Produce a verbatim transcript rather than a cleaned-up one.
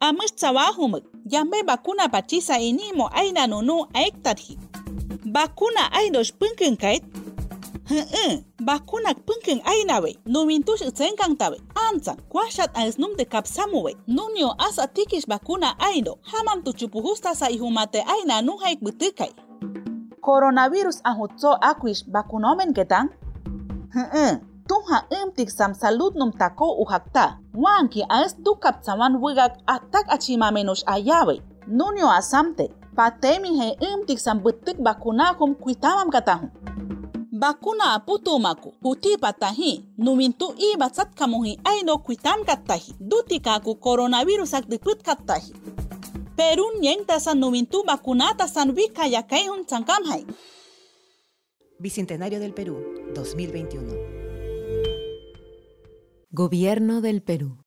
Amus trabajumuk, yame vacuna pachisa inimo aina nunu aiktarhi. Vacuna aidos punkin kait. Heeh, vacuna punkin ainawe, numintush utsenkan tawe. Anza, kwashat aisnum de kapsamuwe. Nunio asa tikish vacuna aido, hamam tuchupujusta sa ihumate aina nuhaik butukai. Coronavirus ahutso akwish vacunomen ketan? Heeh. Tuha imtik sam salud num tako uhakta. Wanki as du kapsaman wigak atak achimamenos ayawe. Nunio asamte. Patemi he imtik sam butik vacunakum kuitamam katahum. Vacuna aputumaku. Puti patahi. Numintu i batsat kamuhi aino kuitam katahi. Dutikaku coronavirus ak diput katahi. Perun yentasan numintu vacunata san wika yakaihun chankamhai. Bicentenario del Perú, dos mil veintiuno. Gobierno del Perú.